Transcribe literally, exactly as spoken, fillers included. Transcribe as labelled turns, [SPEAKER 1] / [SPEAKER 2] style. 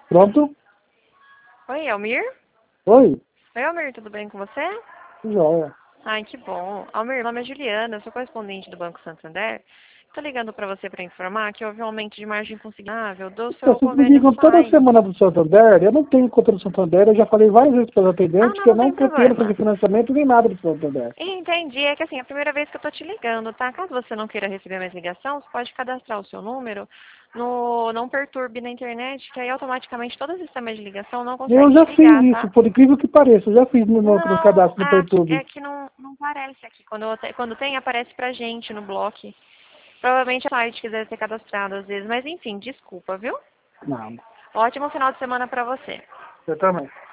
[SPEAKER 1] Pronto?
[SPEAKER 2] Oi, Almir?
[SPEAKER 1] Oi?
[SPEAKER 2] Oi, Almir, tudo bem com você?
[SPEAKER 1] Joia.
[SPEAKER 2] Ai, que bom. Almir, meu nome é Juliana, eu sou correspondente do Banco Santander. Tô ligando para você para informar que houve um aumento de margem consignável do
[SPEAKER 1] Então,
[SPEAKER 2] seu
[SPEAKER 1] vocês me
[SPEAKER 2] convênio
[SPEAKER 1] ligam toda
[SPEAKER 2] S A I.
[SPEAKER 1] semana do Santander, eu não tenho conta do Santander, eu já falei várias vezes para os
[SPEAKER 2] Ah,
[SPEAKER 1] atendentes
[SPEAKER 2] não,
[SPEAKER 1] que eu
[SPEAKER 2] não
[SPEAKER 1] não
[SPEAKER 2] tem
[SPEAKER 1] pretendo fazer
[SPEAKER 2] problema.
[SPEAKER 1] financiamento nem nada do Santander.
[SPEAKER 2] Entendi, é que assim, é a primeira vez que eu tô te ligando, tá? Caso você não queira receber mais ligação, você pode cadastrar o seu número no Não Perturbe na internet, que aí automaticamente todo o sistema de ligação não
[SPEAKER 1] Eu
[SPEAKER 2] consegue
[SPEAKER 1] já
[SPEAKER 2] te ligar,
[SPEAKER 1] fiz isso,
[SPEAKER 2] tá?
[SPEAKER 1] por incrível que pareça, eu já fiz no, no, no
[SPEAKER 2] Não,
[SPEAKER 1] cadastro no
[SPEAKER 2] ah, aqui-
[SPEAKER 1] Pertube.
[SPEAKER 2] é que não, não aparece aqui. Quando, eu te- quando tem, aparece pra gente no bloco. Provavelmente a site quiser ser cadastrado às vezes, mas enfim, desculpa, viu?
[SPEAKER 1] Não,
[SPEAKER 2] Ótimo final de semana pra você.
[SPEAKER 1] eu também.